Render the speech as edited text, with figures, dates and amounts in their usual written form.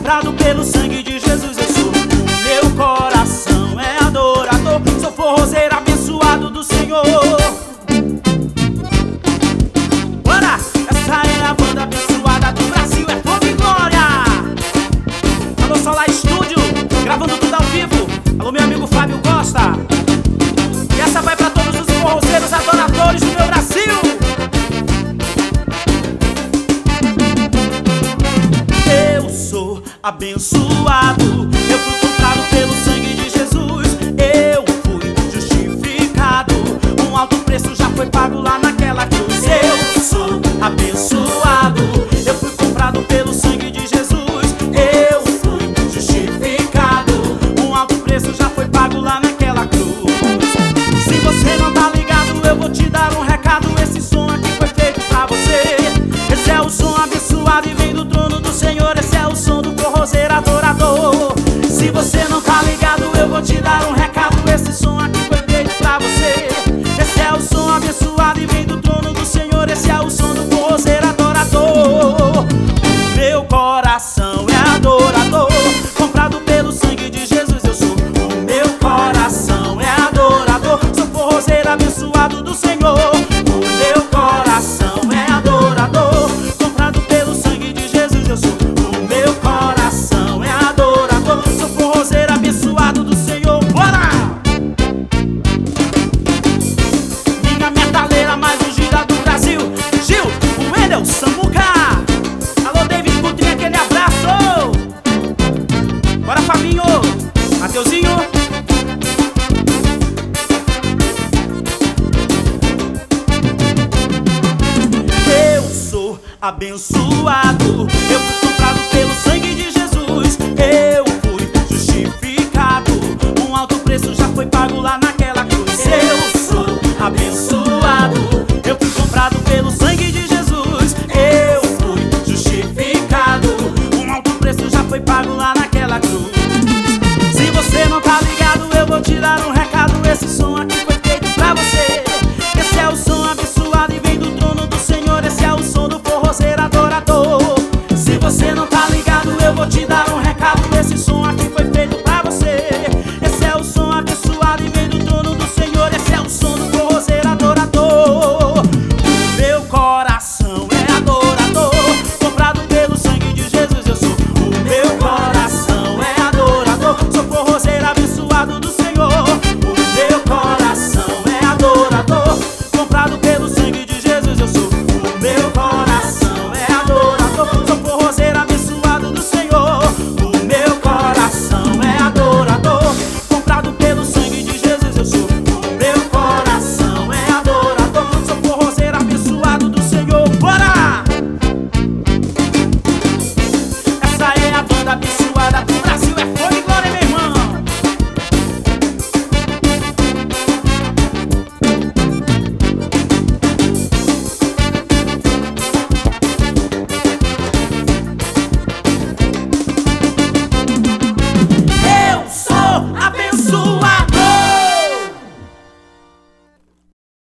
comprado pelo sangue de Jesus. Eu sou, o meu coração é adorador. Sou forrozeiro abençoado do Senhor. Bora! Essa é a banda abençoada do Brasil, é fogo e glória. Alô Solar Estúdio, gravando tudo ao vivo. Alô meu amigo Fábio Costa. E essa vai pra todos os forrozeiros adoradores do meu Brasil. Eu sou abençoado, eu fui comprado pelo sangue de Jesus. Eu fui justificado, um alto preço já foi pago lá naquela cruz. Eu sou abençoado, eu fui comprado pelo sangue de Jesus. Eu fui justificado, um alto preço já foi pago lá naquela cruz. Se você não tá ligado, eu vou te dar um recado. Esse som aqui foi feito pra você. Esse é o som abençoado e vem do trono do Senhor. Esse é o som do forrozeiro adorador. Se você não tá ligado, eu vou te dar um recado. Esse som aqui foi feito pra você. Esse é o som abençoado e vem do trono do Senhor. Esse é o som do forrozeiro adorador. O meu coração é adorador, comprado pelo sangue de Jesus. Eu sou, o meu coração é adorador. Sou forrozeiro abençoado do Senhor. O meu coração é adorador, comprado pelo sangue de Jesus. Eu sou, o meu coração é adorador. Sou forrozeiro abençoado do Senhor. Bora! Minha metaleira mais ungida do Brasil, Gil, o Wendel, Samuca. Alô David Coutinho, aquele abraço. Bora Fabinho, Mateuzinho. Eu sou abençoado, eu fui comprado pelo sangue de Jesus. Eu fui justificado, um alto preço já foi pago lá na